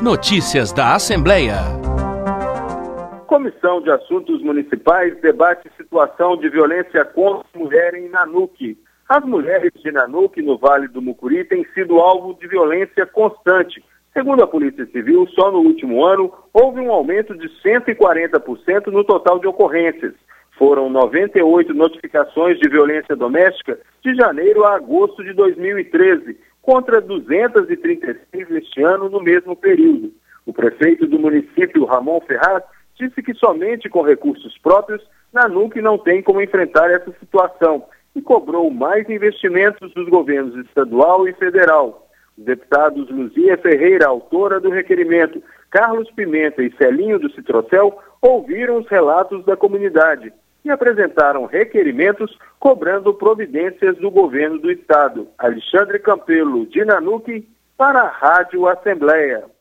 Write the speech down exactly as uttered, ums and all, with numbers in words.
Notícias da Assembleia. Comissão de Assuntos Municipais debate situação de violência contra a mulher em Nanuque. As mulheres de Nanuque, no Vale do Mucuri, têm sido alvo de violência constante. Segundo a Polícia Civil, só no último ano houve um aumento de cento e quarenta por cento no total de ocorrências. Foram noventa e oito notificações de violência doméstica de janeiro a agosto de dois mil e treze, contra duzentas e trinta e seis este ano no mesmo período. O prefeito do município, Ramon Ferraz, disse que somente com recursos próprios, Nanuque não tem como enfrentar essa situação e cobrou mais investimentos dos governos estadual e federal. Os deputados Luzia Ferreira, autora do requerimento, Carlos Pimenta e Celinho do Citrocel ouviram os relatos da comunidade e apresentaram requerimentos cobrando providências do governo do estado. Alexandre Campelo, de Nanuque, para a Rádio Assembleia.